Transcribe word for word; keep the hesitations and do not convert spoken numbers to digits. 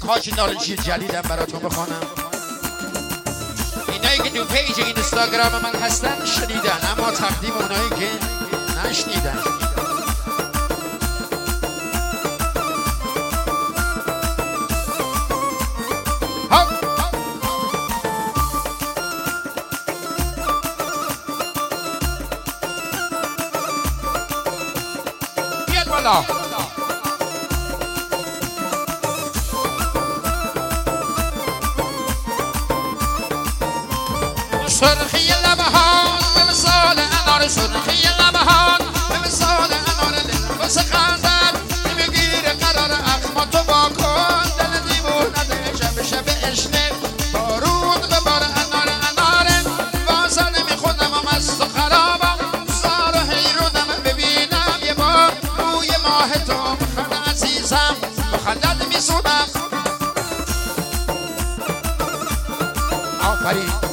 حاج نارنجی جدیدم براتون بخونم. اینایی که تو پیج اینستاگرام من هستن شنیدن، اما تقدیم اونایی که نشنیدن. بیاد بالا. سرخی لبهان به مثال انار، سرخی لبهان به مثال انار، دل واسه خندد نمیگیره قرار اخما تو با کن، دل دیوونه ده شب شب عشقه بارون به بار انار اناره، واسه نمیخونم و مست و خرابم زار و حیرونم ببینم یه بار روی ماه تو مخند عزیزم مخندت میسونم. آفرین.